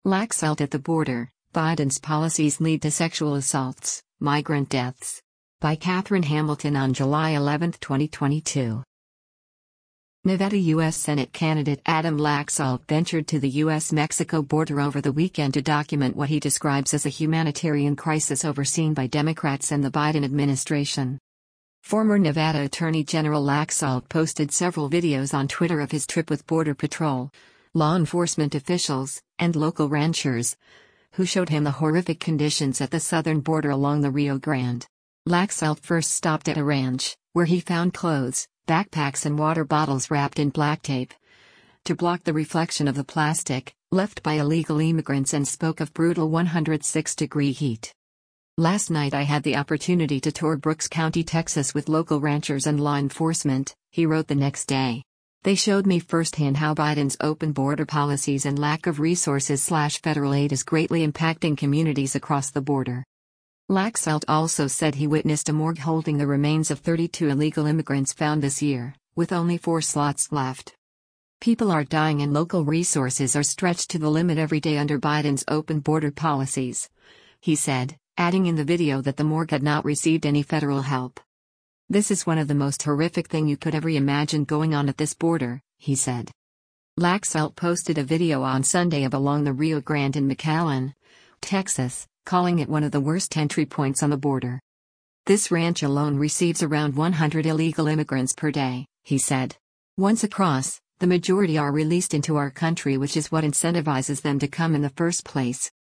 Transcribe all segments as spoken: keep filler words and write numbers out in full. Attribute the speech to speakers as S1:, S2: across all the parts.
S1: Laxalt at the border, Biden's policies lead to sexual assaults, migrant deaths. By Catherine Hamilton on July eleventh, twenty twenty-two. Nevada U S Senate candidate Adam Laxalt ventured to the U S Mexico border over the weekend to document what he describes as a humanitarian crisis overseen by Democrats and the Biden administration. Former Nevada Attorney General Laxalt posted several videos on Twitter of his trip with Border Patrol, law enforcement officials, and local ranchers, who showed him the horrific conditions at the southern border along the Rio Grande. Laxalt first stopped at a ranch, where he found clothes, backpacks and water bottles wrapped in black tape to block the reflection of the plastic left by illegal immigrants, and spoke of brutal one hundred six degree heat. Last night I had the opportunity to tour Brooks County, Texas with local ranchers and law enforcement, he wrote the next day. They showed me firsthand how Biden's open border policies and lack of resources slash federal aid is greatly impacting communities across the border. Laxalt also said he witnessed a morgue holding the remains of thirty-two illegal immigrants found this year, with only four slots left. People are dying and local resources are stretched to the limit every day under Biden's open border policies, he said, adding in the video that the morgue had not received any federal help. This is one of the most horrific thing you could ever imagine going on at this border, he said. Laxalt posted a video on Sunday of along the Rio Grande in McAllen, Texas, calling it one of the worst entry points on the border. This ranch alone receives around one hundred illegal immigrants per day, he said. Once across, the majority are released into our country, which is what incentivizes them to come in the first place.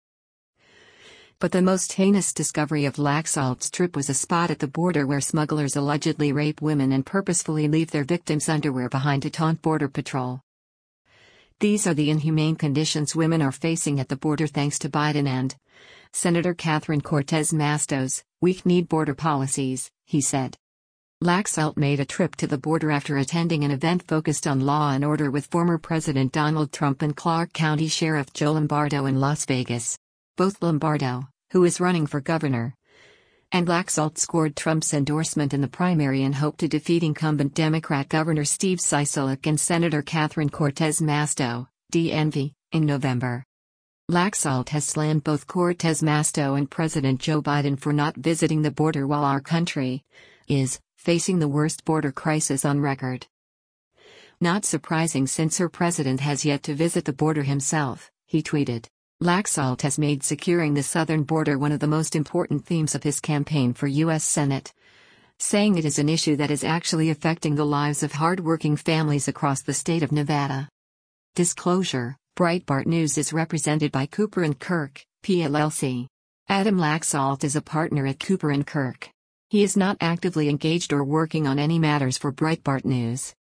S1: But the most heinous discovery of Laxalt's trip was a spot at the border where smugglers allegedly rape women and purposefully leave their victims' underwear behind to taunt Border Patrol. These are the inhumane conditions women are facing at the border thanks to Biden and Senator Catherine Cortez Masto's weak-kneed border policies, he said. Laxalt made a trip to the border after attending an event focused on law and order with former President Donald Trump and Clark County Sheriff Joe Lombardo in Las Vegas. Both Lombardo, who is running for governor, and Laxalt scored Trump's endorsement in the primary and hoped to defeat incumbent Democrat Governor Steve Sisolak and Senator Catherine Cortez Masto, D N V, in November. Laxalt has slammed both Cortez Masto and President Joe Biden for not visiting the border while our country is facing the worst border crisis on record. Not surprising since her president has yet to visit the border himself, he tweeted. Laxalt has made securing the southern border one of the most important themes of his campaign for U S Senate, saying it is an issue that is actually affecting the lives of hard-working families across the state of Nevada. Disclosure: Breitbart News is represented by Cooper and Kirk, P L L C. Adam Laxalt is a partner at Cooper and Kirk. He is not actively engaged or working on any matters for Breitbart News.